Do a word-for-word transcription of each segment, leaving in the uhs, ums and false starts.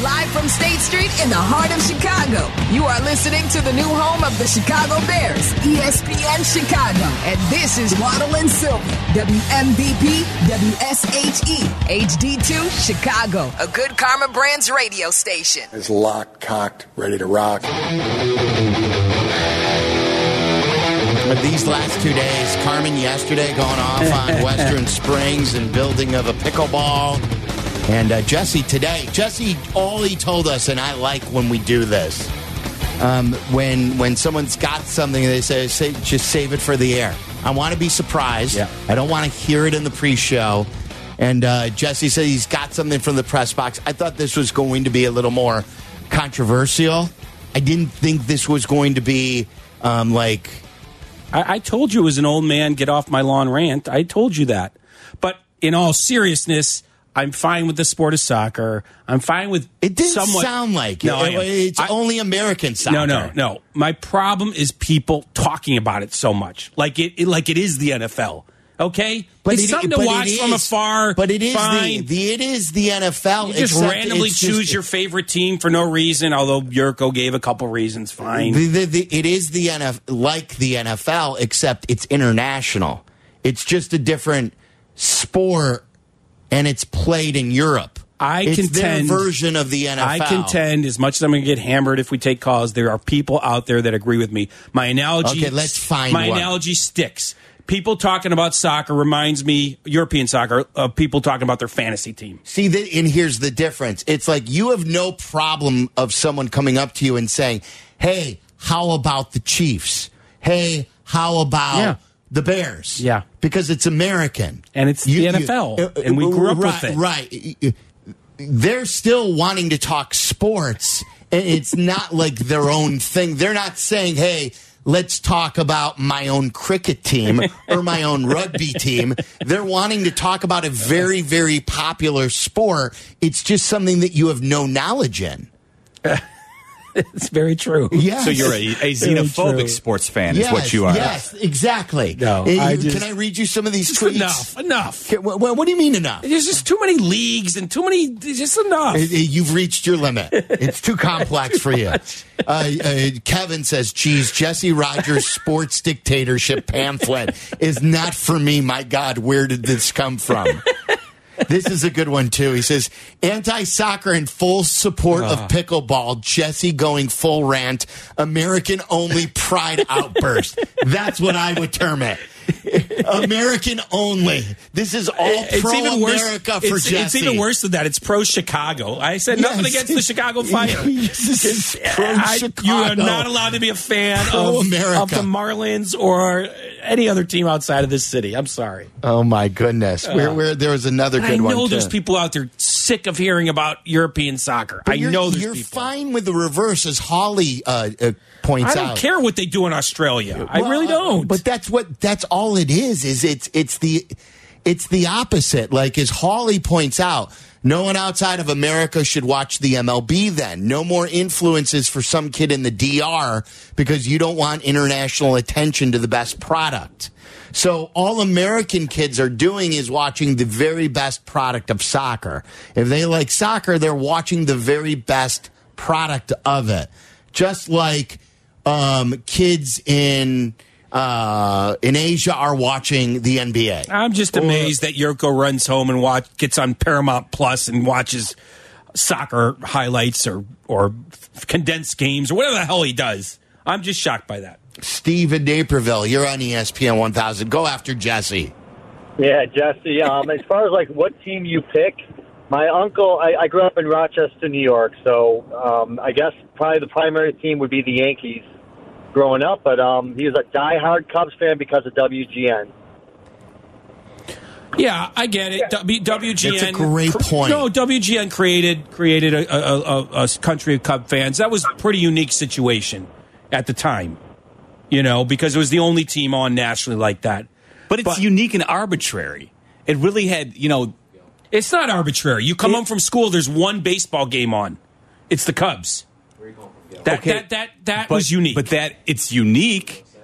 Live from State Street in the heart of Chicago, you are listening to the new home of the Chicago Bears, E S P N Chicago. And this is Waddle and Silvy, W M V P, W S H E, H D two, Chicago, a Good Karma Brands radio station. Is locked, cocked, ready to rock. But these last two days, Carmen yesterday going off on Western Springs and building of a pickleball. And uh, Jesse today, Jesse, all he told us, and I like when we do this, um, when when someone's got something, they say, say just save it for the air. I want to be surprised. Yeah. I don't want to hear it in the pre-show. And uh, Jesse said he's got something from the press box. I thought this was going to be a little more controversial. I didn't think this was going to be um, like... I, I told you it was an old man get off my lawn rant. I told you that. But in all seriousness... I'm fine with the sport of soccer. I'm fine with it. Didn't somewhat, sound like no, it. It's I, only American soccer. No, no, no. My problem is people talking about it so much, like it, it like it is the N F L. Okay, but it's it, something but to watch it is, from afar. But it is fine. the, the it is the N F L. You just except randomly it's choose just, your favorite team for no reason. Although Yurko gave a couple reasons. Fine. The, the, the, it is the N F L, like the N F L, except it's international. It's just a different sport. And it's played in Europe. I it's contend, their version of the N F L. I contend, as much as I'm going to get hammered if we take calls, there are people out there that agree with me. My analogy, okay, let's find my one. analogy sticks. People talking about soccer reminds me, European soccer, of people talking about their fantasy team. See, the, and here's the difference. It's like you have no problem of someone coming up to you and saying, hey, how about the Chiefs? Hey, how about... Yeah. The Bears. Yeah. Because it's American. And it's you, the N F L. You, uh, and we grew up right, with it. Right. They're still wanting to talk sports. And it's not like their own thing. They're not saying, hey, let's talk about my own cricket team or my own rugby team. They're wanting to talk about a very, very popular sport. It's just something that you have no knowledge in. It's very true. Yes. So you're a, a xenophobic sports fan yes, is what you are. Yes, exactly. No, uh, I just, can I read you some of these tweets? Enough, enough. Can, well, what do you mean enough? There's just too many leagues and too many, just enough. You've reached your limit. It's too complex for you. Uh, uh, Kevin says, geez, Jesse Rogers' sports dictatorship pamphlet is not for me. My God, where did this come from? This is a good one, too. He says, anti-soccer in full support uh. of pickleball. Jesse going full rant. American-only pride outburst. That's what I would term it. American only. This is all pro-America for it's, Jesse. It's even worse than that. It's pro-Chicago. I said yes. nothing against the Chicago Fire. Pro-Chicago. You are not allowed to be a fan of, of the Marlins or any other team outside of this city. I'm sorry. Oh, my goodness. Uh, where, where, there was another good I one, I know too. there's people out there sick of hearing about European soccer. But I know there's You're people. fine with the reverse, as Holly uh, uh, points out. I don't out. care what they do in Australia. Well, I really don't. Uh, but that's what that's all it is. Is it's it's the it's the opposite. Like as Hawley points out, no one outside of America should watch the M L B. Then no more influences for some kid in the D R because you don't want international attention to the best product. So all American kids are doing is watching the very best product of soccer. If they like soccer, they're watching the very best product of it. Just like um, kids in uh, in Asia are watching the N B A. I'm just amazed or, that Yurko runs home and watch gets on Paramount Plus and watches soccer highlights or or condensed games or whatever the hell he does. I'm just shocked by that. Steve in Naperville, you're on E S P N one thousand. Go after Jesse. Yeah, Jesse. Um, as far as like what team you pick, my uncle, I, I grew up in Rochester, New York, so um, I guess probably the primary team would be the Yankees growing up, but um, he was a diehard Cubs fan because of W G N. Yeah, I get it. W- WGN. That's a great point. No, W G N created created a, a, a, a country of Cub fans. That was a pretty unique situation at the time, you know, because it was the only team on nationally like that. But it's but, unique and arbitrary. It really had, you know... It's not arbitrary. You come it, home from school, there's one baseball game on. It's the Cubs. That, okay, that, that, that but, was unique. But that it's unique,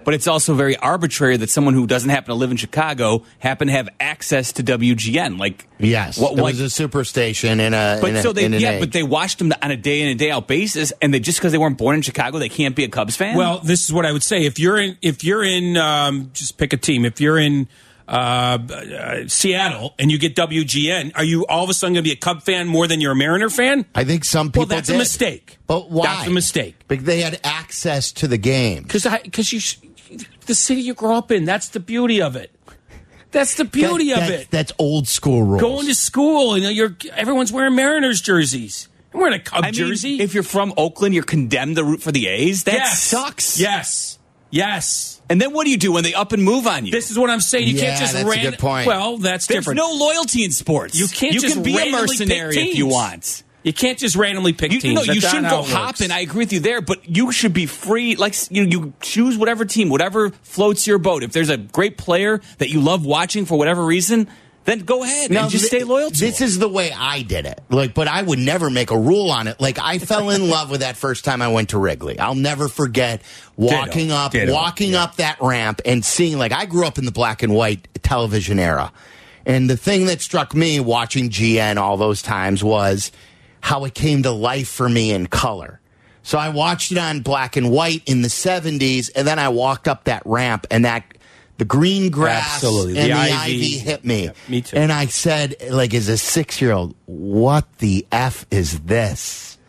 but it's also very arbitrary that someone who doesn't happen to live in Chicago happen to have access to W G N. Like, yes, what, it like, was a superstation in a. But in a, so they, in an yeah, age. but they watched them on a day in and day out basis, and they just because they weren't born in Chicago, they can't be a Cubs fan. Well, this is what I would say. If you're in, if you're in, um, just pick a team. If you're in uh, uh, Seattle and you get W G N, are you all of a sudden going to be a Cub fan more than you're a Mariner fan? I think some people. Well, that's did. a mistake. But why? That's a mistake. Because they had access to the game. Because because you, the city you grow up in. That's the beauty of it. That's the beauty that, of that's, it. That's old school rules. Going to school and you're everyone's wearing Mariners jerseys. I'm wearing a Cub I mean, jersey. if you're from Oakland, you're condemned to root for the A's. That yes. sucks. Yes. Yes. And then what do you do when they up and move on you? This is what I'm saying. You Yeah, can't just that's a ran- good point. Well, that's There's different. no loyalty in sports. You can't You just can be a randomly mercenary pick if you teams. want. You can't just randomly pick You, teams. no, you That's shouldn't not go how it works. hopping. I agree with you there, but you should be free. Like you, you choose whatever team, whatever floats your boat. If there's a great player that you love watching for whatever reason, then go ahead Now, and just thi- stay loyal to This him. is the way I did it. Like, but I would never make a rule on it. Like, I fell in love with that first time I went to Wrigley. I'll never forget walking Ditto. up, Ditto. walking Yeah. up that ramp and seeing. Like, I grew up in the black and white television era, and the thing that struck me watching G N all those times was how it came to life for me in color. So I watched it on black and white in the seventies, and then I walked up that ramp, and that the green grass Absolutely. and The the, ivy. ivy hit me. Yeah, me too. And I said, like, as a six-year-old, what the F is this?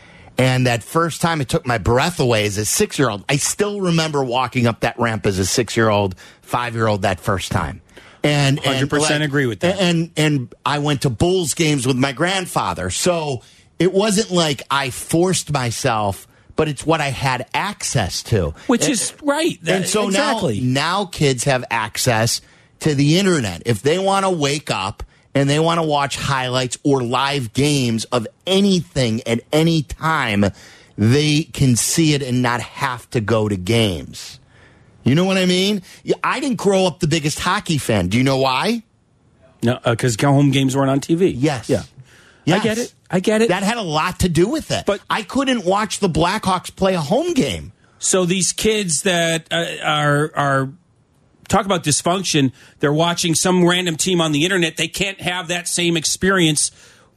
And that first time it took my breath away as a six-year-old. I still remember walking up that ramp as a six-year-old, five-year-old that first time. And, and one hundred percent like, agree with that. And, and I went to Bulls games with my grandfather. So it wasn't like I forced myself, but it's what I had access to. Which And- is right. That- and so exactly. now, now kids have access to the internet. If they want to wake up and they want to watch highlights or live games of anything at any time, they can see it and not have to go to games. You know what I mean? Yeah, I didn't grow up the biggest hockey fan. Do you know why? No, because home games weren't on T V. Yes. Yeah. Yes. I get it. I get it. That had a lot to do with it. But- I couldn't watch the Blackhawks play a home game. So these kids that uh, are are talk about dysfunction, they're watching some random team on the internet. They can't have that same experience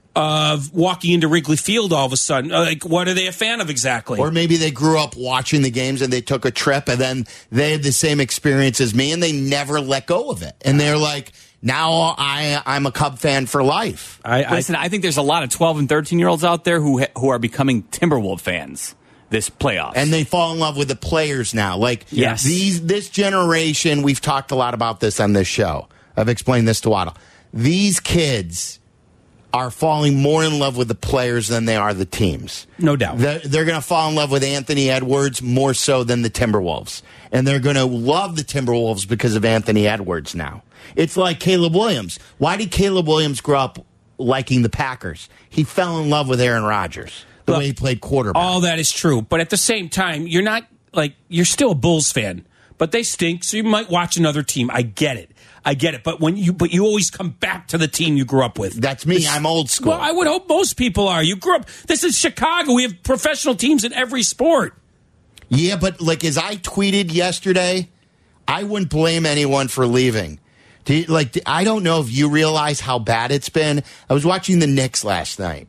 of walking into Wrigley Field all of a sudden. Uh, Like, what are they a fan of exactly? Or maybe they grew up watching the games and they took a trip and then they had the same experience as me and they never let go of it. And they're like, now I, I'm a Cub fan for life. I, I, Listen, I think there's a lot of twelve and thirteen year olds out there who ha- who are becoming Timberwolf fans this playoffs. And they fall in love with the players now. Like Yes. these, this generation, we've talked a lot about this on this show. I've explained this to Waddle. These kids are falling more in love with the players than they are the teams. No doubt. They're, they're going to fall in love with Anthony Edwards more so than the Timberwolves. And they're going to love the Timberwolves because of Anthony Edwards now. It's like Caleb Williams. Why did Caleb Williams grow up liking the Packers? He fell in love with Aaron Rodgers, the Look, way he played quarterback. all that is true. But at the same time, you're not like, you're still a Bulls fan, but they stink. So you might watch another team. I get it. I get it. But when you, but you always come back to the team you grew up with. That's me. I'm old school. Well, I would hope most people are. You grew up, this is Chicago. We have professional teams in every sport. Yeah, but like as I tweeted yesterday, I wouldn't blame anyone for leaving. Do you, like I don't know if you realize how bad it's been. I was watching the Knicks last night,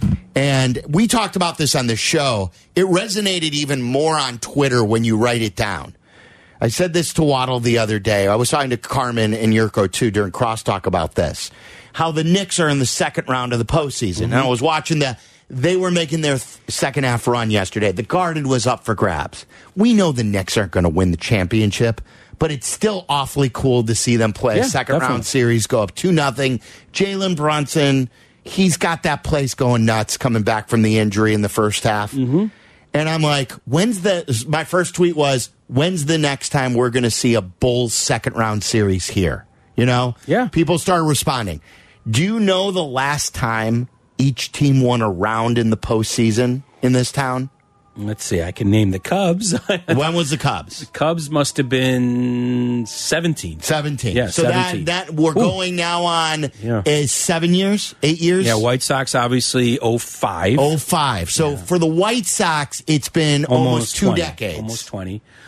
and we talked about this on the show. It resonated even more on Twitter when you write it down. I said this to Waddle the other day. I was talking to Carmen and Yurko, too, during Crosstalk about this. How the Knicks are in the second round of the postseason. Mm-hmm. And I was watching the... They were making their th- second half run yesterday. The Garden was up for grabs. We know the Knicks aren't going to win the championship, but it's still awfully cool to see them play Yeah, a second definitely. round series, go up two nothing. Jalen Brunson, he's got that place going nuts coming back from the injury in the first half. Mm-hmm. And I'm like, when's the... My first tweet was, when's the next time we're going to see a Bulls second round series here? You know? Yeah. People started responding. Do you know the last time each team won a round in the postseason in this town? Let's see. I can name the Cubs. When was the Cubs? Cubs must have been seventeen. seventeen. Yeah, so seventeen. that that we're Ooh. going now on Yeah. is seven years, eight years. Yeah, White Sox obviously oh five. Oh five. So for the White Sox, it's been almost, two twenty. decades. Almost twenty.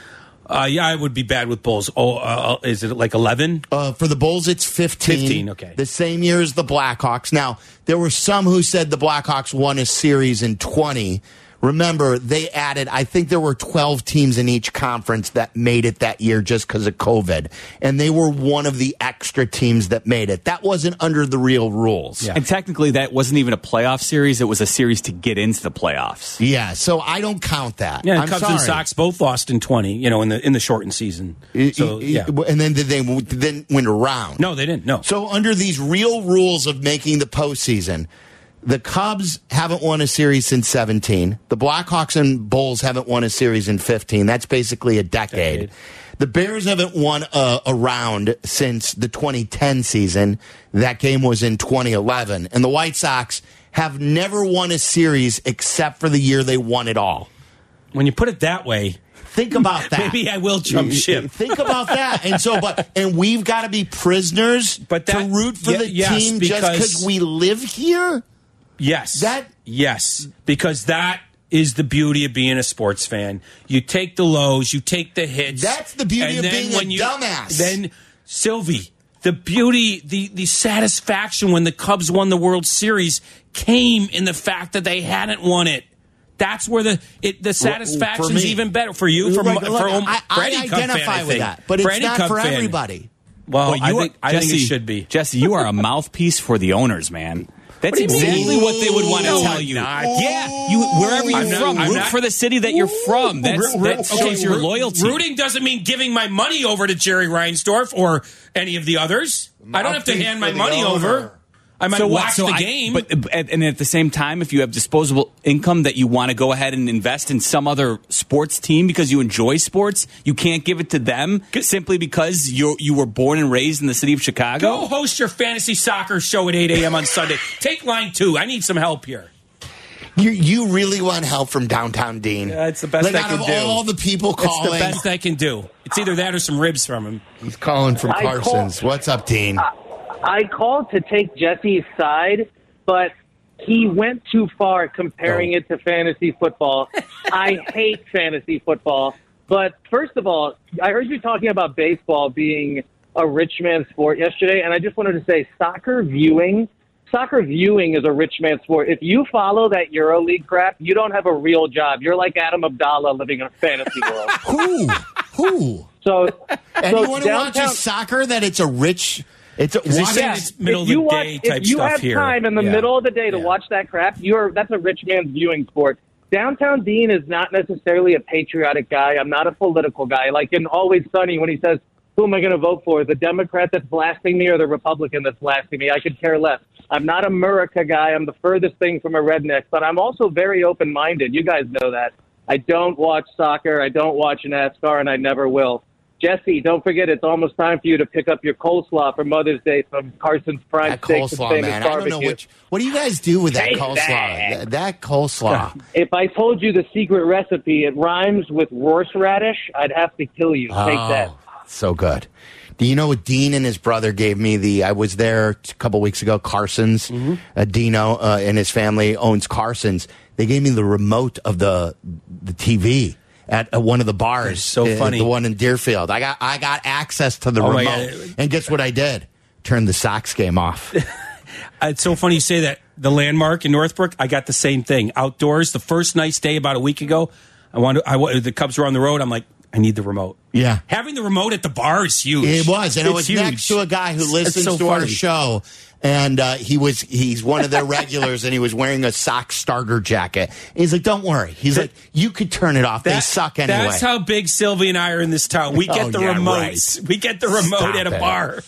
Uh, yeah, I would be bad with Bulls. Oh, uh, is it like eleven? Uh, for the Bulls, it's fifteen. fifteen, okay. The same year as the Blackhawks. Now, there were some who said the Blackhawks won a series in twenty. Remember, they added, I think there were twelve teams in each conference that made it that year just because of COVID. And they were one of the extra teams that made it. That wasn't under the real rules. Yeah. And technically, that wasn't even a playoff series. It was a series to get into the playoffs. Yeah, so I don't count that. Yeah, I'm Cubs sorry. and Sox both lost in twenty, you know, in the in the shortened season. So, yeah. And then did they then went around? No, they didn't, no. So under these real rules of making the postseason, the Cubs haven't won a series since seventeen. The Blackhawks and Bulls haven't won a series in fifteen. That's basically a decade. decade. The Bears haven't won a, a round since the twenty ten season. That game was in twenty eleven. And the White Sox have never won a series except for the year they won it all. When you put it that way, think about that. Maybe I will jump ship. Think about that. And so, but and we've got to be prisoners but that, to root for yeah, the yes, team because, just because we live here. Yes. That yes, because that is the beauty of being a sports fan. You take the lows, you take the hits. That's the beauty and of then being when a you, dumbass. Then, Sylvie, the beauty, the, the satisfaction when the Cubs won the World Series came in the fact that they hadn't won it. That's where the it, the satisfaction is even better for you. For, look, for, look, for I, for I any Cub identify fan, I with think. that, but for it's any not Cub for fan. everybody. Well, well I, you think, are, I Jesse, think it should be. Jesse, you are a mouthpiece for the owners, man. That's What do you exactly mean? what they would want to No, tell I'm you. not. Yeah, you wherever you're I'm not- from, I'm root not- for the city that you're from. That's, that shows your ro- loyalty. Rooting doesn't mean giving my money over to Jerry Reinsdorf or any of the others. I don't have to Mouthpiece hand for my the money owner. over. I might So what? watch So the I- game. but and at the same time, if you have disposable income that you want to go ahead and invest in some other sports team because you enjoy sports, you can't give it to them simply because you you were born and raised in the city of Chicago. Go host your fantasy soccer show at eight a.m. on Sunday. Take line two. I need some help here. You you really want help from downtown Dean? Yeah, it's the best like I out can of do. all the people It's calling, the best I can do. It's either that or some ribs from him. he's calling from I call- Carson's. What's up, Dean? I called to take Jesse's side, but he went too far comparing Oh. it to fantasy football. I hate fantasy football. But first of all, I heard you talking about baseball being a rich man's sport yesterday, and I just wanted to say soccer viewing, soccer viewing is a rich man's sport. If you follow that EuroLeague crap, you don't have a real job. You're like Adam Abdallah living in a fantasy world. Who? Who? So, Anyone so who watches downtown- soccer that it's a rich. It's a, they watch- say it's middle if of you the watch, day type if you stuff have here. time in the Yeah. middle of the day to Yeah. watch that crap, you're that's a rich man's viewing sport. Downtown Dean is not necessarily a patriotic guy. I'm not a political guy. Like in Always Sunny when he says, who am I going to vote for? The Democrat that's blasting me or the Republican that's blasting me? I could care less. I'm not a America guy. I'm the furthest thing from a redneck, but I'm also very open-minded. You guys know that. I don't watch soccer. I don't watch NASCAR, and I never will. Jesse, don't forget, it's almost time for you to pick up your coleslaw for Mother's Day from Carson's Prime that Steaks and coleslaw, Famous man. I don't Barbecue. know which. What do you guys do with that Take coleslaw? that. That, that coleslaw. If I told you the secret recipe, it rhymes with horseradish, I'd have to kill you. Take that. Oh, so good. Do you know what Dean and his brother gave me? The I was there a couple weeks ago. Carson's, Mm-hmm. uh, Dino uh, and his family owns Carson's. They gave me the remote of the the T V at uh, one of the bars. That's so uh, funny. The one in Deerfield. I got I got access to the Oh, my remote, God. and guess what I did? Turned the Sox game off. It's so funny you say that. The Landmark in Northbrook, I got the same thing. Outdoors, the first nice day about a week ago, I wanted. I wa- the Cubs were on the road. I'm like, I need the remote. Yeah. Having the remote at the bar is huge. It was, and it It's was huge. next to a guy who It's listens so to our funny. show, and uh, he was he's one of their regulars, and he was wearing a Sox starter jacket. He's like, "Don't worry." He's That- like, "You could turn it off. they That- suck anyway." That's how big Sylvie and I are in this town. We get Oh, the yeah, remotes. right. We get the remote Stop at a it. bar.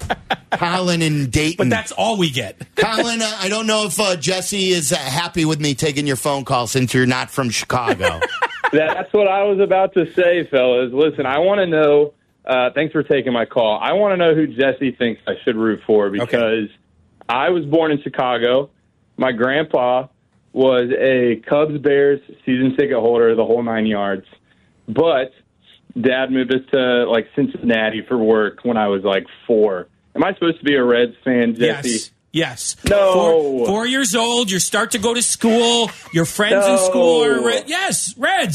Colin and Dayton. But that's all we get. Colin, uh, I don't know if uh, Jesse is uh, happy with me taking your phone call since you're not from Chicago. That's what I was about to say, fellas. Listen, I want to know, uh, thanks for taking my call. I want to know who Jesse thinks I should root for because I was born in Chicago. My grandpa was a Cubs-Bears season ticket holder the whole nine yards. But Dad moved us to, like, Cincinnati for work when I was, like, four. Am I supposed to be a Reds fan, Jesse? Yes. Yes. No. Four, four years old, you start to go to school, your friends in No. school are Red. Yes, Reds.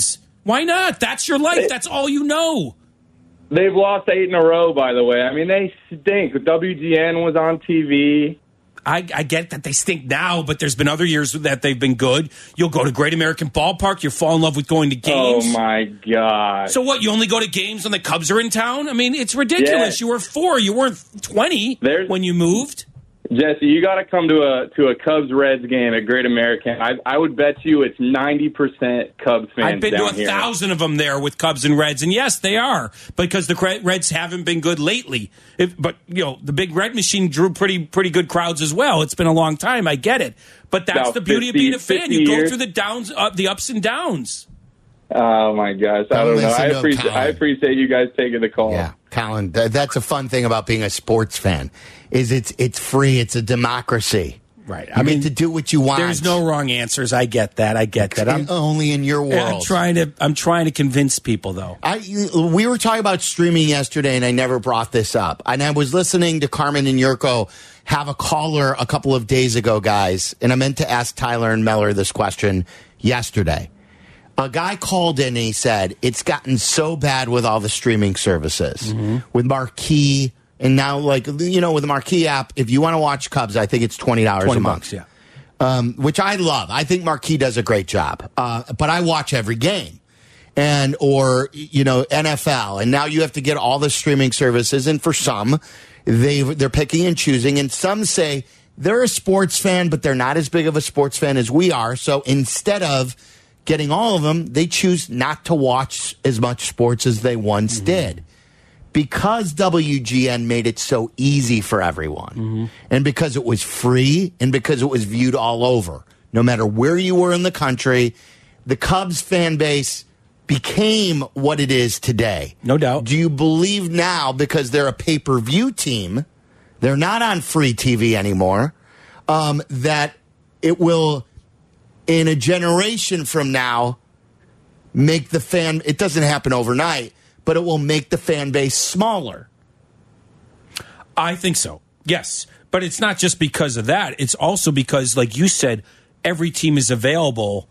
Why not? That's your life. That's all you know. They've lost eight in a row, by the way. I mean, they stink. W G N was on T V. I, I get that they stink now, but there's been other years that they've been good. You'll go to Great American Ballpark. You'll fall in love with going to games. Oh, my God. So what, you only go to games when the Cubs are in town? I mean, it's ridiculous. Yeah. You were four. You weren't twenty There's, when you moved. Jesse, you got to come to a to a Cubs-Reds game at Great American. I, I would bet you it's ninety percent Cubs fans I've been down to a here. thousand of them there with Cubs and Reds, and yes, they are, because the Reds haven't been good lately. If, but, you know, the Big Red Machine drew pretty pretty good crowds as well. It's been a long time. I get it. But that's About the beauty fifty, of being a fan. You years. go through the downs, uh, the ups and downs. Oh, my gosh. I Don't don't know. listen I to him, appreciate, Colin. I appreciate you guys taking the call. Yeah, Colin, th- that's a fun thing about being a sports fan. Is it's it's free. It's a democracy. Right. You I get mean, to do what you want. There's no wrong answers. I get that. I get that. I'm only in your world. I'm trying to. I'm trying to convince people, though. I we were talking about streaming yesterday, and I never brought this up. And I was listening to Carmen and Yurko have a caller a couple of days ago, guys. And I meant to ask Tyler and Meller this question yesterday. A guy called in and he said it's gotten so bad with all the streaming services, mm-hmm. with Marquee, and now, like, you know, with the Marquee app, if you want to watch Cubs, I think it's twenty dollars a month. Bucks, yeah. Um, which I love. I think Marquee does a great job. Uh, but I watch every game. And, or, you know, N F L. And now you have to get all the streaming services. And for some, they they're picking and choosing. And some say they're a sports fan, but they're not as big of a sports fan as we are. So instead of getting all of them, they choose not to watch as much sports as they once mm-hmm. did. Because W G N made it so easy for everyone, mm-hmm. and because it was free, and because it was viewed all over, no matter where you were in the country, the Cubs fan base became what it is today. No doubt. Do you believe now, because they're a pay-per-view team, they're not on free T V anymore, um, that it will, in a generation from now, make the fan, it doesn't happen overnight, but it will make the fan base smaller? I think so, yes. But it's not just because of that. It's also because, like you said, every team is available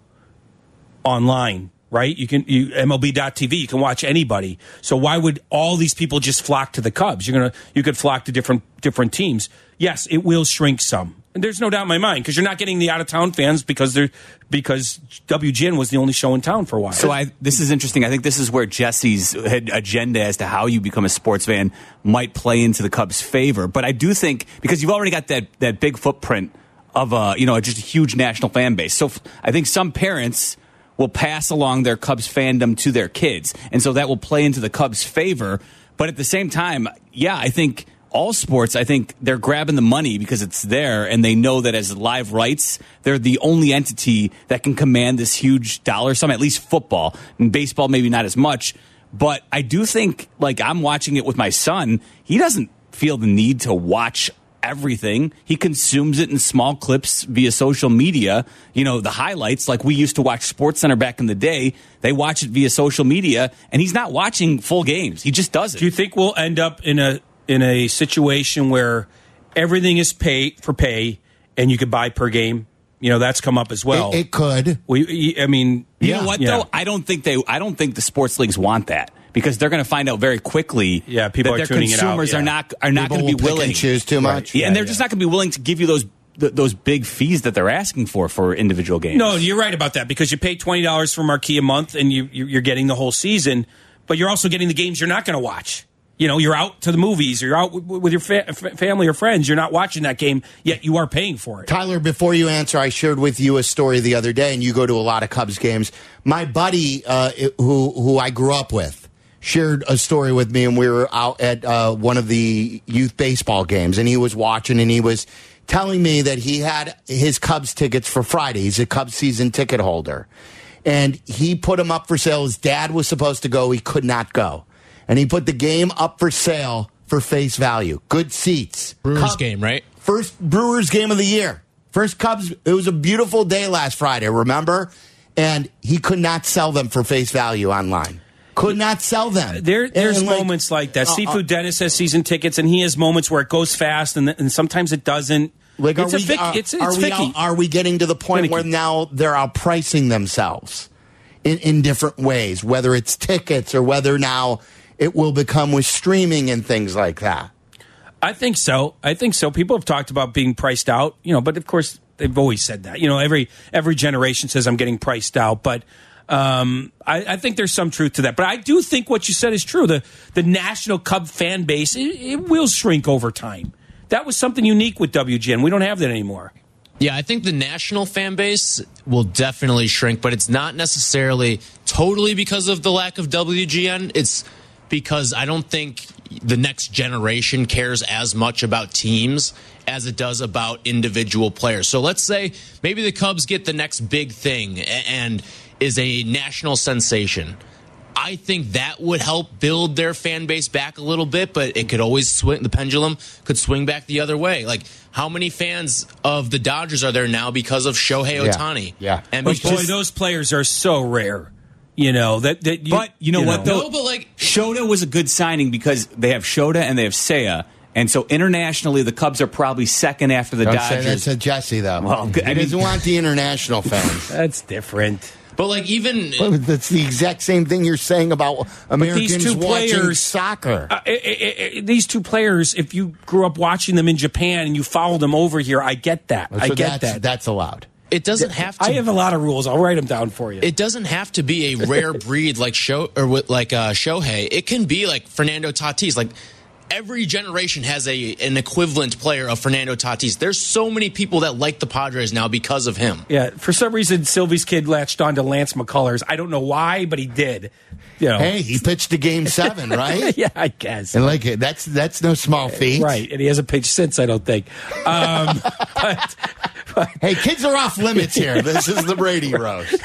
online, right? You can you M L B dot T V, you can watch anybody. So why would all these people just flock to the Cubs? You're gonna you could flock to different different teams. Yes, it will shrink some. And there's no doubt in my mind, because you're not getting the out-of-town fans because they're because W G N was the only show in town for a while. So I, this is interesting. I think this is where Jesse's agenda as to how you become a sports fan might play into the Cubs' favor. But I do think, because you've already got that, that big footprint of a, you know, just a huge national fan base. So I think some parents will pass along their Cubs fandom to their kids. And so that will play into the Cubs' favor. But at the same time, yeah, I think all sports, I think they're grabbing the money because it's there, and they know that as live rights, they're the only entity that can command this huge dollar sum, at least football. And baseball, maybe not as much. But I do think, like, I'm watching it with my son, he doesn't feel the need to watch everything. He consumes it in small clips via social media. You know, the highlights, like we used to watch SportsCenter back in the day, they watch it via social media, and he's not watching full games. He just does it. Do you think we'll end up in a in a situation where everything is pay for pay and you could buy per game? You know, that's come up as well. It, it could. We, I mean, you yeah, know what yeah. though? I don't think they. I don't think the sports leagues want that, because they're going to find out very quickly. Yeah, people that are their tuning it out, consumers yeah. are not are not People going to be will pick willing and choose too much. Right. Yeah, and they're Yeah, just yeah. not going to be willing to give you those th- those big fees that they're asking for for individual games. No, you're right about that, because you pay twenty dollars for Marquee a month and you, you're getting the whole season, but you're also getting the games you're not going to watch. You know, you're out to the movies, or you're out w- with your fa- f- family or friends. You're not watching that game, yet you are paying for it. Tyler, before you answer, I shared with you a story the other day, and you go to a lot of Cubs games. My buddy, uh, who who I grew up with, shared a story with me, and we were out at uh, one of the youth baseball games, and he was watching, and he was telling me that he had his Cubs tickets for Friday. He's a Cubs season ticket holder, and he put them up for sale. His dad was supposed to go. He could not go. And he put the game up for sale for face value. Good seats. Brewers Cub- game, right? First Brewers game of the year. First Cubs. It was a beautiful day last Friday, remember? And he could not sell them for face value online. Could not sell them. There, there's And, like, moments like that. uh, Seafood uh, Dennis has season tickets, and he has moments where it goes fast, and, and sometimes it doesn't. Like, it's are a we, vic- are, it's, it's are, we vicky. out, are we getting to the point Finicky. where now they're outpricing themselves? in, in different ways, whether it's tickets or whether now it will become with streaming and things like that. I think so. I think so. People have talked about being priced out, you know, but of course they've always said that. You know, every every generation says I'm getting priced out, but um, I, I think there's some truth to that. But I do think what you said is true. The the National Cub fan base, it, it will shrink over time. That was something unique with W G N. We don't have that anymore. Yeah, I think the national fan base will definitely shrink, but it's not necessarily totally because of the lack of W G N. It's because I don't think the next generation cares as much about teams as it does about individual players. So let's say maybe the Cubs get the next big thing and is a national sensation. I think that would help build their fan base back a little bit, but it could always swing. The pendulum could swing back the other way. Like, how many fans of the Dodgers are there now because of Shohei Ohtani? Yeah. yeah. And but because, boy, those players are so rare. You know that. that you, But you know you what know. though? No, but like Shota was a good signing because they have Shota and they have Seiya, and so internationally the Cubs are probably second after the Don't say Dodgers. that to Jesse, though. Well, he I mean- doesn't want the international fans. That's different. But like even Well, that's the exact same thing you're saying about Americans these two watching players- soccer. Uh, i i i these two players, if you grew up watching them in Japan and you followed them over here, I get that. So I get that's, that. That's allowed. it doesn't have to. I have a lot of rules. I'll write them down for you. It doesn't have to be a rare breed like Sho or with- like uh, Shohei. It can be like Fernando Tatis. Like every generation has a an equivalent player of Fernando Tatis. There's so many people that like the Padres now because of him. yeah, for some reason, Sylvie's kid latched on to Lance McCullers. I don't know why, but he did. You know. Hey, he pitched a game seven, right? yeah, I guess. And like that's that's no small feat, Right, and he hasn't pitched since, I don't think. Um, but, but Hey, kids are off limits here. This is the Brady Roast.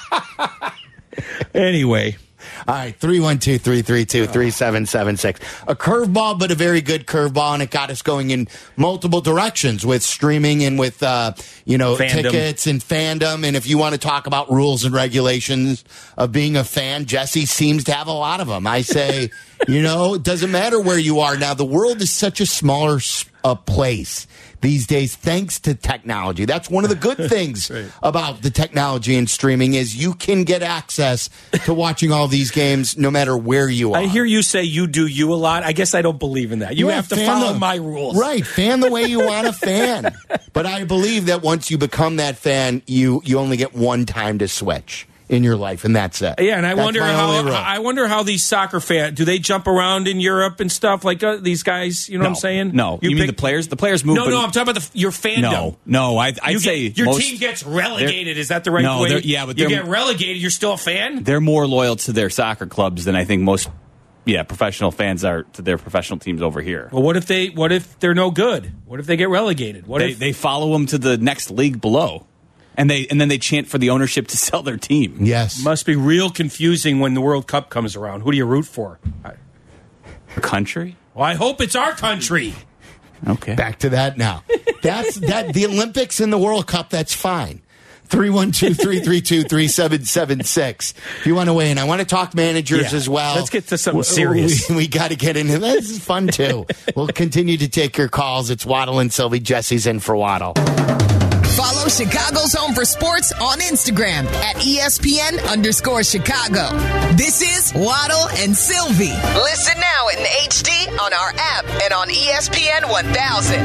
anyway. All right, three one two, three three two, three seven seven six. A curveball, but a very good curveball, and it got us going in multiple directions with streaming and with, uh, you know, Fandom. tickets and fandom. And if you want to talk about rules and regulations of being a fan, Jesse seems to have a lot of them. I say, you know, it doesn't matter where you are now. The world is such a smaller s- uh, place these days, thanks to technology. That's one of the good things right. about the technology and streaming is you can get access to watching all these games no matter where you are. I hear you say you do you a lot. I guess I don't believe in that. You yeah, have to fan follow the, my rules. Right. Fan the way you want to fan. But I believe that once you become that fan, you, you only get one time to switch in your life, and that's it. Yeah, and I that's wonder my how only rule. I wonder how these soccer fans do they jump around in Europe and stuff like uh, these guys. You know No. what I'm saying? No, you, mean pick- the players? The players move. No, but- no, I'm talking about the, your fandom. No, no, I, I'd You say get, your most, team gets relegated. Is that the right No, way? they're- yeah, but you they're- get relegated. You're still a fan. they're more loyal to their soccer clubs than I think most, yeah, professional fans are to their professional teams over here. Well, what if they? What if they're no good? What if they get relegated? What They, if they follow them to the next league below, and they and then they chant for the ownership to sell their team. Yes. must be real confusing when the World Cup comes around? Who do you root for? I, Country? well, I hope it's our country. Okay. Back to that now. That's that. The Olympics and the World Cup, that's fine. three one two, three three two, three seven seven six. If you want to weigh in, I want to talk managers Yeah. as well. Let's get to something We- serious. We, we got to get into this. This is fun, too. We'll continue to take your calls. It's Waddle and Sylvie. Jesse's in for Waddle. Follow Chicago's Home for Sports on Instagram at E S P N underscore Chicago. This is Waddle and Sylvie. Listen now in H D on our app and on E S P N one thousand.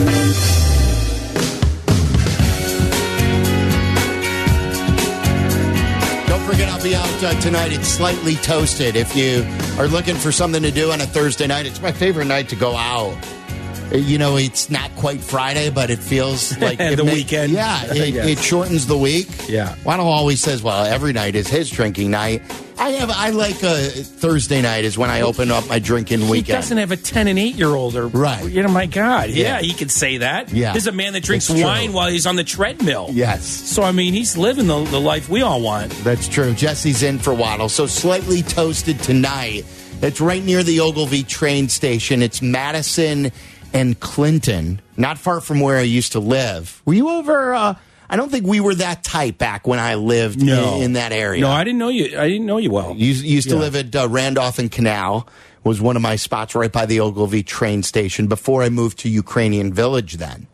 Don't forget, I'll be out uh, tonight. It's Slightly Toasted. If you are looking for something to do on a Thursday night, it's my favorite night to go out. Uh, You know, it's not quite Friday, but it feels like The it ma- weekend. Yeah, it, Yes. it shortens the week. Yeah. Waddle always says, "Well, every night is his drinking night." I have. I like a Thursday night is when I open up my drinking He weekend. doesn't have a ten and eight year old, or Right. You know, my God, yeah, Yeah. he can say that. Yeah. There's a man that drinks It's true. wine while he's on the treadmill. Yes. So I mean, he's living the, the life we all want. That's true. Jesse's in for Waddle. So Slightly Toasted tonight. It's right near the Ogilvy train station. It's Madison and Clinton, not far from where I used to live. Were you over? Uh, I don't think we were that tight back when I lived No. in, in that area. No, I didn't know you. I didn't know you well. You used to Yeah. live at uh, Randolph and Canal. Was one of my spots right by the Ogilvy train station before I moved to Ukrainian Village then.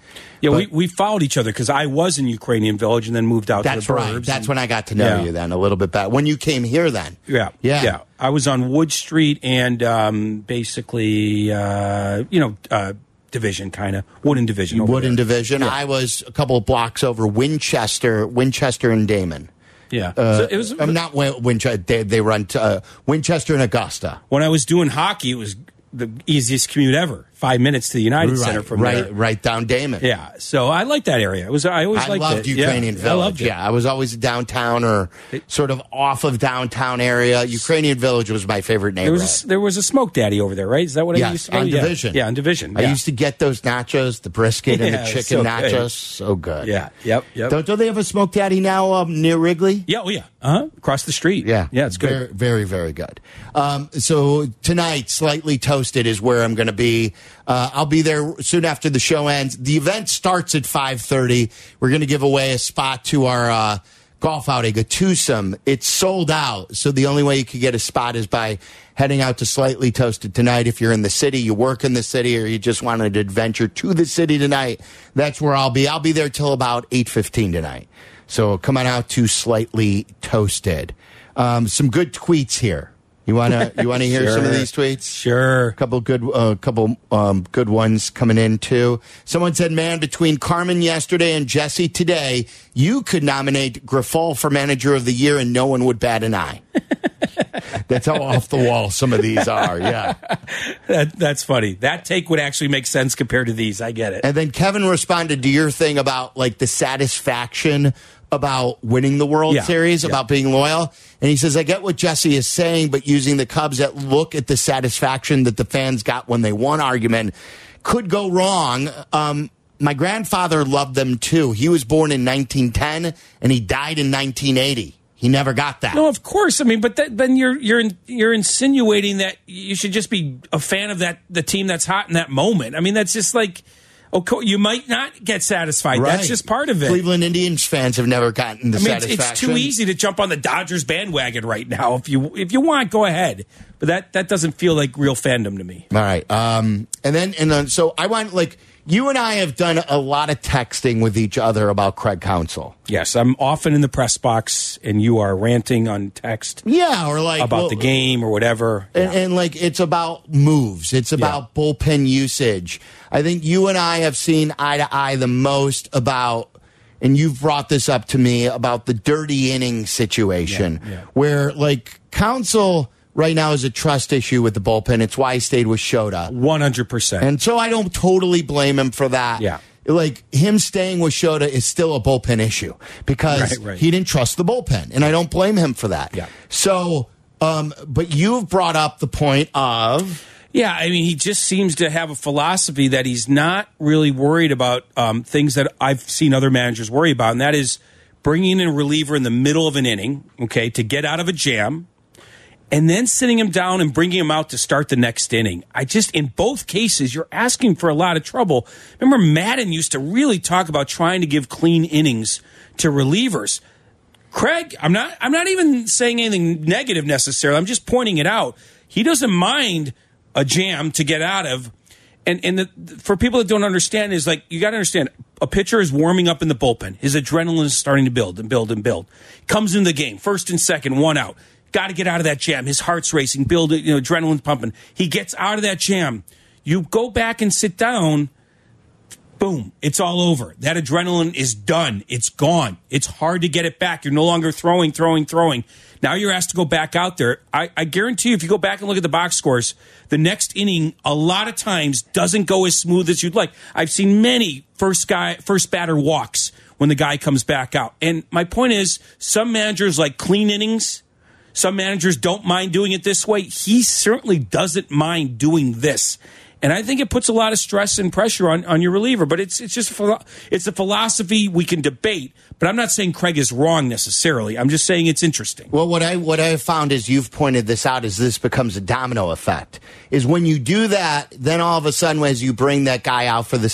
Yeah, But we, we followed each other because I was in Ukrainian Village and then moved out that's to the right. burbs. That's and, when I got to know yeah. you then a little bit better. When you came here then. Yeah. Yeah. Yeah. I was on Wood Street and um, basically, uh, you know, uh, Division kind of. Wooden Division. over Wooden there. Division. Yeah. I was a couple of blocks over Winchester, Winchester and Damon. Yeah. Uh, So it was, I'm not Win- Winchester. They, they run to, uh, Winchester and Augusta. when I was doing hockey, it was the easiest commute ever. Five minutes to the United right, Center from right, there. right down Damon. Yeah. So I liked that area. It was I always I liked loved it. Ukrainian yeah, Village. I loved it. Yeah, I was always downtown or sort of off of downtown area. Ukrainian Village was my favorite There neighborhood. was a, there was a Smoke Daddy over there, right? Is that what I Yes, used to on go? Yeah. Division. Yeah, on Division. I yeah. used to get those nachos, the brisket and Yeah, the it was chicken so nachos. good. So good. Yeah. Yep. Yep. Don't, don't they have a Smoke Daddy now um, near Wrigley? yeah. Oh yeah. Uh huh. Across the street. Yeah. Yeah. It's good. Very, very, very good. Um, so tonight, Slightly Toasted is where I'm going to be. Uh, I'll be there soon after the show ends. The event starts at five thirty. We're going to give away a spot to our uh, golf outing, a twosome. It's sold out, so the only way you can get a spot is by heading out to Slightly Toasted tonight. If you're in the city, you work in the city, or you just want an adventure to the city tonight, that's where I'll be. I'll be there till about eight fifteen tonight. So come on out to Slightly Toasted. Um, some good tweets here. You wanna you wanna hear Sure. some of these tweets? Sure. A couple good, uh, couple um, good ones coming in too. Someone said, "Man, between Carmen yesterday and Jesse today, you could nominate Grifol for Manager of the Year, and no one would bat an eye." That's how off the wall some of these are. Yeah. That, that's funny. That take would actually make sense compared to these. I get it. And then Kevin responded to your thing about like the satisfaction about winning the World Yeah, Series, yeah. about being loyal. And he says, I get what Jesse is saying, but using the Cubs at look at the satisfaction that the fans got when they won argument could go wrong. Um, my grandfather loved them too. He was born in nineteen ten and he died in nineteen eighty. He never got that. No, of course. I mean, but that, then you're you're in, you're insinuating that you should just be a fan of that the team that's hot in that moment. I mean, that's just like, okay, you might not get satisfied. Right. That's just part of it. Cleveland Indians fans have never gotten the I mean, it's, satisfaction. it's too easy to jump on the Dodgers bandwagon right now. If you if you want, go ahead. But that that doesn't feel like real fandom to me. All right. Um, and then, and then, so I want, like, you and I have done a lot of texting with each other about Craig Counsell. Yes, I'm often in the press box, and you are ranting on text Yeah, or like about well, the game or whatever. And, Yeah. and like it's about moves. It's about bullpen usage. I think you and I have seen eye to eye the most about, and you've brought this up to me about the dirty inning situation, Yeah, yeah. where like Counsell right now is a trust issue with the bullpen. It's why he stayed with Shota. one hundred percent. And so I don't totally blame him for that. Yeah. Like him staying with Shota is still a bullpen issue because Right, right. he didn't trust the bullpen. And I don't blame him for that. Yeah. So, um, but you've brought up the point of. Yeah, I mean, he just seems to have a philosophy that he's not really worried about um, things that I've seen other managers worry about, and that is bringing in a reliever in the middle of an inning, okay, to get out of a jam, and then sitting him down and bringing him out to start the next inning. I just, in both cases, you're asking for a lot of trouble. Remember, Madden used to really talk about trying to give clean innings to relievers. Craig, I'm not, I'm not even saying anything negative necessarily. I'm just pointing it out. He doesn't mind a jam to get out of. And and the, for people that don't understand is like, you got to understand, a pitcher is warming up in the bullpen. His adrenaline is starting to build and build and build. Comes in the game, first and second, one out. Got to get out of that jam. His heart's racing, build, you know, adrenaline's pumping. He gets out of that jam. You go back and sit down. Boom, it's all over. That adrenaline is done. It's gone. It's hard to get it back. You're no longer throwing, throwing, throwing. Now you're asked to go back out there. I, I guarantee you, if you go back and look at the box scores, the next inning, a lot of times, doesn't go as smooth as you'd like. I've seen many first guy, first batter walks when the guy comes back out. And my point is, some managers like clean innings. Some managers don't mind doing it this way. He certainly doesn't mind doing this. And I think it puts a lot of stress and pressure on, on your reliever. But it's it's just it's a philosophy we can debate. But I'm not saying Craig is wrong necessarily. I'm just saying it's interesting. Well, what I what I have found is you've pointed this out is this becomes a domino effect. Is when you do that, then all of a sudden, as you bring that guy out for this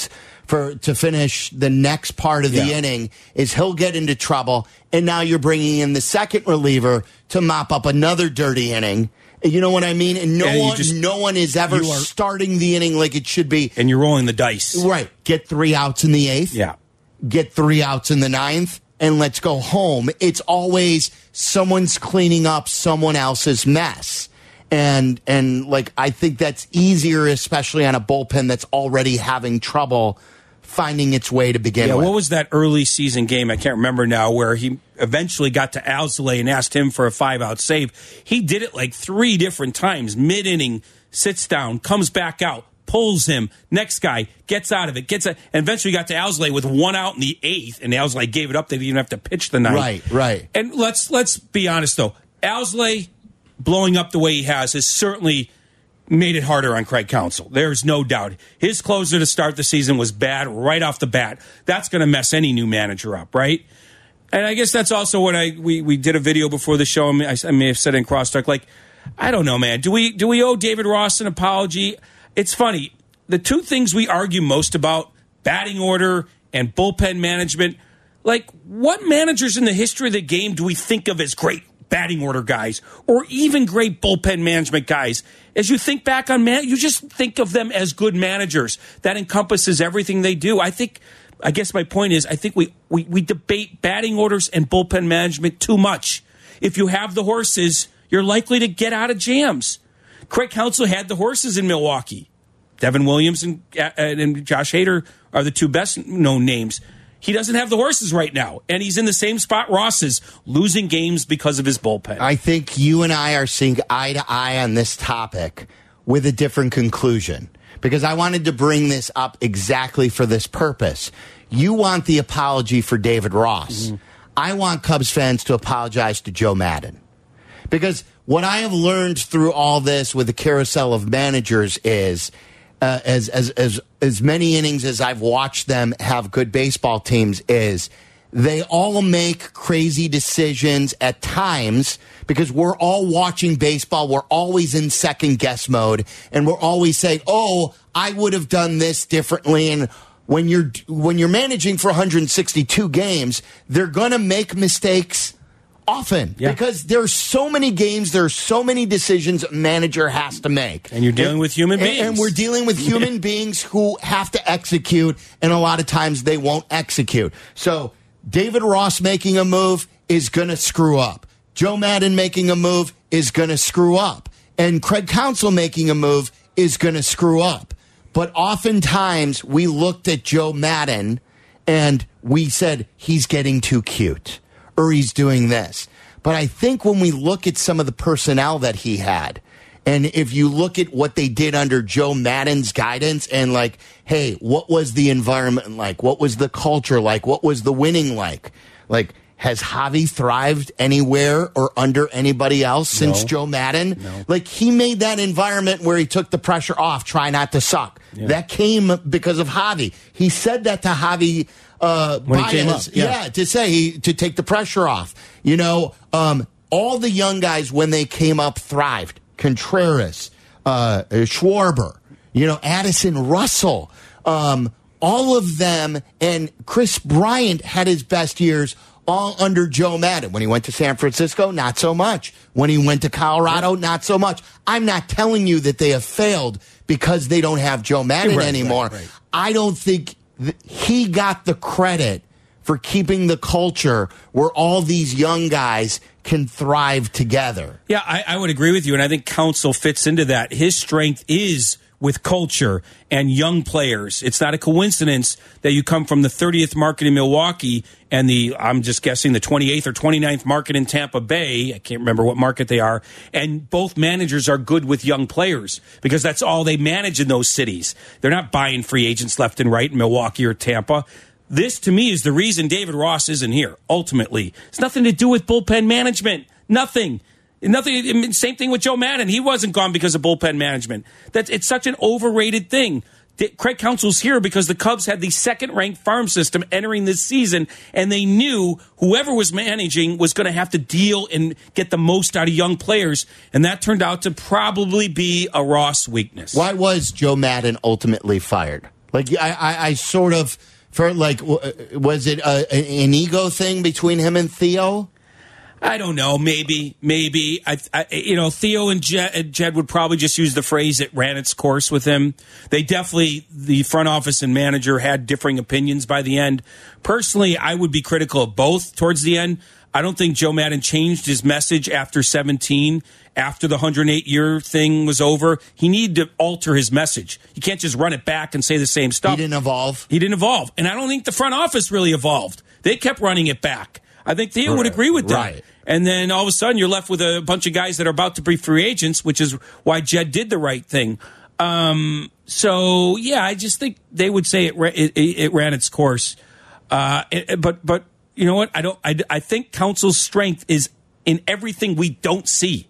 for to finish the next part of the Yeah. inning is he'll get into trouble, and now you're bringing in the second reliever to mop up another dirty inning. You know what I mean? And no Yeah, you one, just- no one is ever you are- starting the inning like it should be. And you're rolling the dice. Right. Get three outs in the eighth. Yeah. Get three outs in the ninth, and let's go home. It's always someone's cleaning up someone else's mess. And and like I think that's easier, especially on a bullpen that's already having trouble finding its way to begin Yeah, with. what was that early season game? I can't remember now, where he eventually got to Alzolay and asked him for a five-out save. He did it like three different times. Mid-inning, sits down, comes back out, pulls him. Next guy gets out of it, gets a, and eventually got to Alzolay with one out in the eighth, and Alzolay gave it up. They didn't even have to pitch the ninth. Right, right. And let's let's be honest though, Alzolay blowing up the way he has has certainly made it harder on Craig Counsell. There's no doubt. His closer to start the season was bad right off the bat. That's going to mess any new manager up, right? And I guess that's also what I we, we did a video before the show. I, I may have said in Crosstalk, like, I don't know, man. Do we do we owe David Ross an apology? It's funny. The two things we argue most about, batting order and bullpen management, like, what managers in the history of the game do we think of as great batting order guys or even great bullpen management guys? As you think back on man, you just think of them as good managers. That encompasses everything they do. I think, I guess my point is, I think we, we, we debate batting orders and bullpen management too much. If you have the horses, you're likely to get out of jams. Craig Counsell had the horses in Milwaukee. Devin Williams and, uh, and Josh Hader are the two best known names. He doesn't have the horses right now, and he's in the same spot Ross is, losing games because of his bullpen. I think you and I are seeing eye to eye on this topic with a different conclusion, because I wanted to bring this up exactly for this purpose. You want the apology for David Ross. Mm-hmm. I want Cubs fans to apologize to Joe Maddon, because what I have learned through all this with the carousel of managers is Uh, as as as as many innings as I've watched them have good baseball teams, is they all make crazy decisions at times, because we're all watching baseball. We're always in second guess mode, and we're always saying, "Oh, I would have done this differently." And when you're when you're managing for one hundred sixty-two games, they're going to make mistakes often, yeah. because there's so many games, there's so many decisions a manager has to make. And you're dealing and, with human and, beings. And we're dealing with human beings who have to execute, and a lot of times they won't execute. So David Ross making a move is going to screw up. Joe Maddon making a move is going to screw up. And Craig Counsell making a move is going to screw up. But oftentimes we looked at Joe Maddon and we said, he's getting too cute, or he's doing this. But I think when we look at some of the personnel that he had, and if you look at what they did under Joe Maddon's guidance, and like, hey, what was the environment like? What was the culture like? What was the winning like? Like, has Javi thrived anywhere or under anybody else since No. Joe Maddon? No. Like, he made that environment where he took the pressure off, try not to suck. Yeah. That came because of Javi. He said that to Javi uh, When he came Baez, up, yeah. yeah, to say to take the pressure off. You know, um, all the young guys when they came up thrived. Contreras, uh, Schwarber, you know, Addison Russell, um, all of them, and Chris Bryant had his best years all under Joe Maddon. When he went to San Francisco, not so much. When he went to Colorado, not so much. I'm not telling you that they have failed because they don't have Joe Maddon Right, anymore. right, right. I don't think th- he got the credit for keeping the culture where all these young guys can thrive together. Yeah, I, I would agree with you, and I think Counsell fits into that. His strength is with culture and young players. It's not a coincidence that you come from the thirtieth market in Milwaukee and the, I'm just guessing, the twenty-eighth or twenty-ninth market in Tampa Bay. I can't remember what market they are. And both managers are good with young players because that's all they manage in those cities. They're not buying free agents left and right in Milwaukee or Tampa. This, to me, is the reason David Ross isn't here, ultimately. It's nothing to do with bullpen management. Nothing. Nothing. Same thing with Joe Maddon. He wasn't gone because of bullpen management. That's, it's such an overrated thing. Craig Counsell's here because the Cubs had the second-ranked farm system entering this season, and they knew whoever was managing was going to have to deal and get the most out of young players, and that turned out to probably be a Ross weakness. Why was Joe Maddon ultimately fired? Like I, I, I sort of for like, was it a, an ego thing between him and Theo? I don't know. Maybe, maybe. I, I you know, Theo and Jed, Jed would probably just use the phrase "it ran its course" with him. They definitely, the front office and manager had differing opinions by the end. Personally, I would be critical of both towards the end. I don't think Joe Maddon changed his message after seventeen, after the one hundred eight year thing was over. He needed to alter his message. You can't just run it back and say the same stuff. He didn't evolve. He didn't evolve. And I don't think the front office really evolved. They kept running it back. I think Theo would agree with that. Right. And then all of a sudden you're left with a bunch of guys that are about to be free agents, which is why Jed did the right thing. Um, so, yeah, I just think they would say it, it, it ran its course. Uh, it, but, but you know what? I don't. I, I think Council's strength is in everything we don't see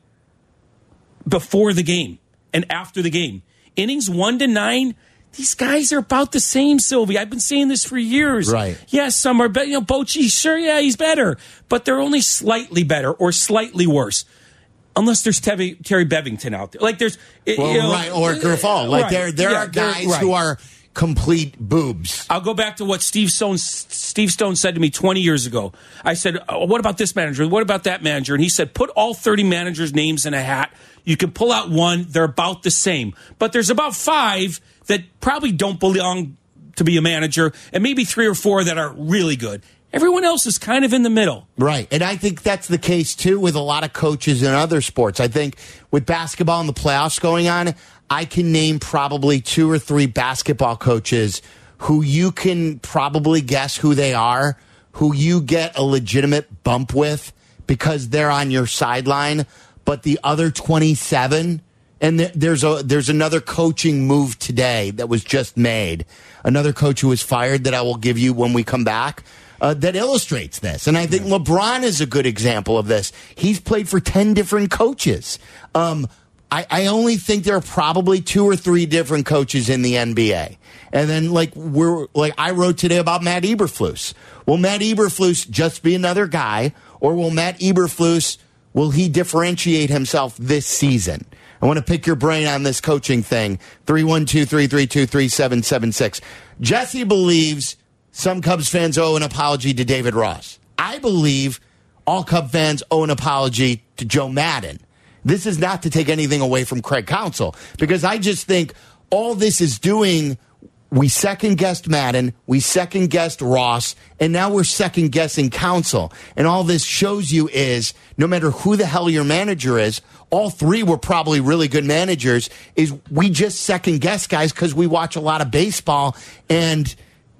before the game and after the game. Innings one to nine. These guys are about the same, Sylvie. I've been saying this for years. Right. Yes, some are better. You know, Bochy, sure, yeah, he's better. But they're only slightly better or slightly worse. Unless there's Terry, Terry Bevington out there. Like there's... Well, you know, right, or Grifol. Like right. there, there yeah, are guys right. who are complete boobs. I'll go back to what Steve Stone, Steve Stone said to me twenty years ago. I said, oh, what about this manager? What about that manager? And he said, put all thirty managers' names in a hat. You can pull out one. They're about the same. But there's about five that probably don't belong to be a manager, and maybe three or four that are really good. Everyone else is kind of in the middle. Right. And I think that's the case, too, with a lot of coaches in other sports. I think with basketball and the playoffs going on, I can name probably two or three basketball coaches who you can probably guess who they are, who you get a legitimate bump with because they're on your sideline. But the other twenty-seven, and there's a there's another coaching move today that was just made. Another coach who was fired that I will give you when we come back. Uh, that illustrates this. And I think LeBron is a good example of this. He's played for ten different coaches. Um, I, I only think there are probably two or three different coaches in the N B A. And then, like we're like I wrote today about Matt Eberflus. Will Matt Eberflus just be another guy, or will Matt Eberflus, will he differentiate himself this season? I want to pick your brain on this coaching thing. three one two, three three two, three seven seven six. Jesse believes some Cubs fans owe an apology to David Ross. I believe all Cub fans owe an apology to Joe Maddon. This is not to take anything away from Craig Counsell, because I just think all this is doing, we second-guessed Maddon, we second-guessed Ross, and now we're second-guessing Counsell. And all this shows you is, no matter who the hell your manager is, all three were probably really good managers, is we just second-guess guys because we watch a lot of baseball, and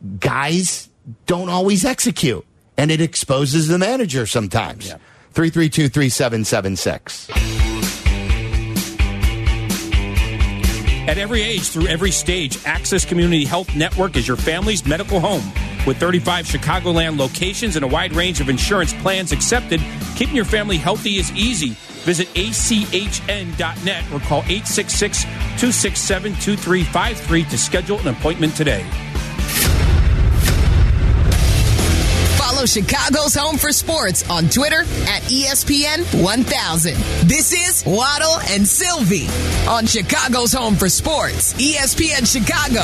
guys don't always execute, and it exposes the manager sometimes. Yeah. three three two, three seven seven six. At every age, through every stage, Access Community Health Network is your family's medical home. With thirty-five Chicagoland locations and a wide range of insurance plans accepted, keeping your family healthy is easy. Visit A C H N dot net or call eight six six, two six seven, two three five three to schedule an appointment today. Follow Chicago's Home for Sports on Twitter at E S P N one thousand. This is Waddle and Sylvie on Chicago's Home for Sports, E S P N Chicago.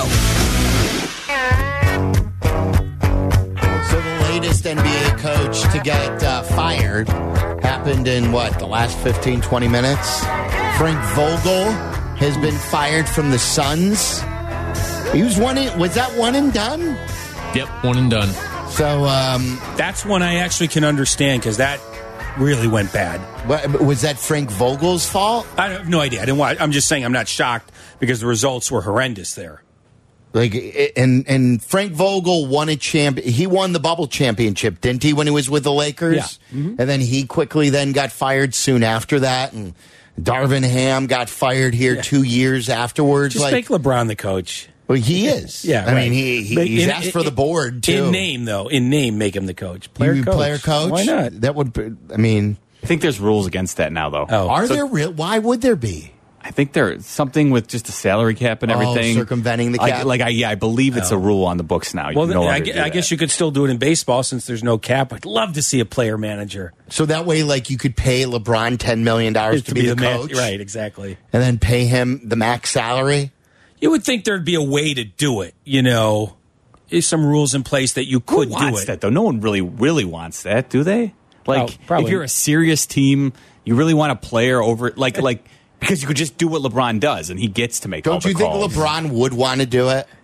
So the latest N B A coach to get uh, fired happened in, what, the last fifteen, twenty minutes? Frank Vogel has been fired from the Suns. He was one in, was that one and done? Yep, one and done. So um, that's one I actually can understand, because that really went bad. What, was that Frank Vogel's fault? I have no idea. I didn't watch. I'm just saying I'm not shocked because the results were horrendous there. Like and and Frank Vogel won a champ. He won the bubble championship, didn't he, when he was with the Lakers? Yeah. Mm-hmm. And then he quickly then got fired soon after that. And Darvin Ham got fired here yeah. two years afterwards. Just like, make LeBron the coach. Well, he is. Yeah, I right. mean, he, he he's in, asked in, for the board too. In name, though, in name, make him the coach. Player you coach. Player coach. Why not? That would. Be, I mean, I think there's rules against that now, though. Oh, are so, there real? Why would there be? I think there's something with just the salary cap and everything. Oh, circumventing the cap. Like, like I, yeah, I believe it's oh. a rule on the books now. You well, no I, I I guess you could still do it in baseball since there's no cap. I'd love to see a player manager. So that way, like, you could pay LeBron ten million dollars to, to be, be the, the coach, man, right? Exactly, and then pay him the max salary. You would think there'd be a way to do it, you know. There's some rules in place that you could Who do wants it. that, though? No one really, really wants that, do they? Like, Oh, probably. if you're a serious team, you really want a player over, like, like because you could just do what LeBron does, and he gets to make all Don't the you think calls. LeBron would want to do it?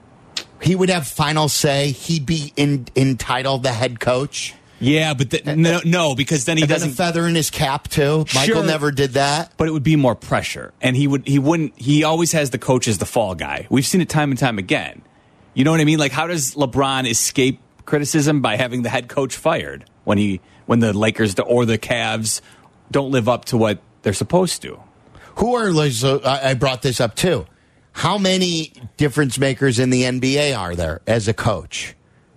He would have final say. He'd be in, entitled the head coach. Yeah, but the, no, no, because then he And then doesn't. a feather in his cap too. Michael Sure. never did that. But it would be more pressure, and he would he wouldn't. He always has the coach as the fall guy. We've seen it time and time again. You know what I mean? Like, how does LeBron escape criticism by having the head coach fired when he when the Lakers or the Cavs don't live up to what they're supposed to? Who are so I I brought this up too. How many difference makers in the N B A are there as a coach?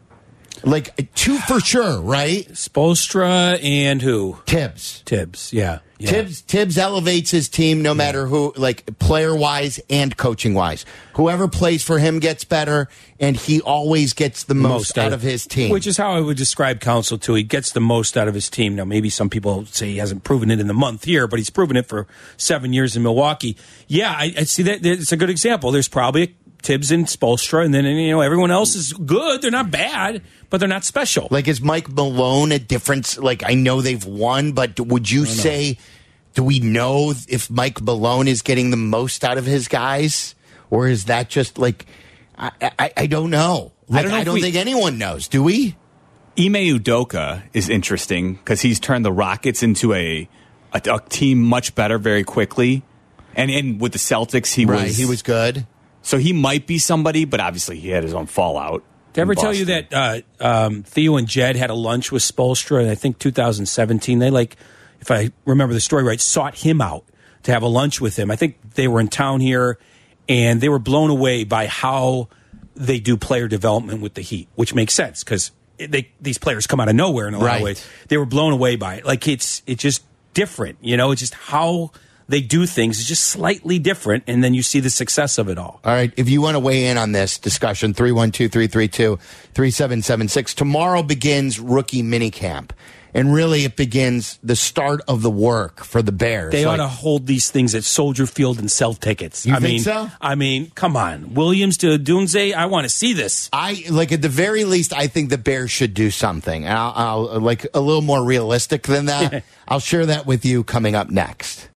Like two for sure, right? Spoelstra and who? Tibbs. Tibbs, yeah. yeah. Tibbs Tibbs elevates his team no matter who, like player wise and coaching wise. Whoever plays for him gets better, and he always gets the most, out of his team. Which is how I would describe Counsell, too. He gets the most out of his team. Now, maybe some people say he hasn't proven it in the month here, but he's proven it for seven years in Milwaukee. Yeah, I, I see that. It's a good example. There's probably a Tibbs and Spoelstra, and then you know everyone else is good. They're not bad, but they're not special. Like, is Mike Malone a difference? Like, I know they've won, but would you say, do we know if Mike Malone is getting the most out of his guys? Or is that just like, I, I, I don't know. Like, I don't, know I don't we, think anyone knows. Do we? Ime Udoka is interesting because he's turned the Rockets into a, a, a team much better very quickly. And, and with the Celtics, he Right, was he was good. So he might be somebody, but obviously he had his own fallout. Did I ever in tell you Boston. that uh, um, Theo and Jed had a lunch with Spoelstra in, I think, two thousand seventeen? They, like, if I remember the story right, sought him out to have a lunch with him. I think they were in town here, and they were blown away by how they do player development with the Heat, which makes sense because they these players come out of nowhere in a lot Right. of ways. They were blown away by it. Like, it's it's just different, you know? It's just how they do things is just slightly different, and then you see the success of it all. All right. If you want to weigh in on this discussion, three one two, three three two, three seven seven six. Tomorrow begins rookie minicamp. And really, it begins the start of the work for the Bears. They Like, ought to hold these things at Soldier Field and sell tickets. You I think mean, so? I mean, come on. Williams to Dunze, I want to see this. I like at the very least, I think the Bears should do something. And I'll, I'll like a little more realistic than that. I'll share that with you coming up next.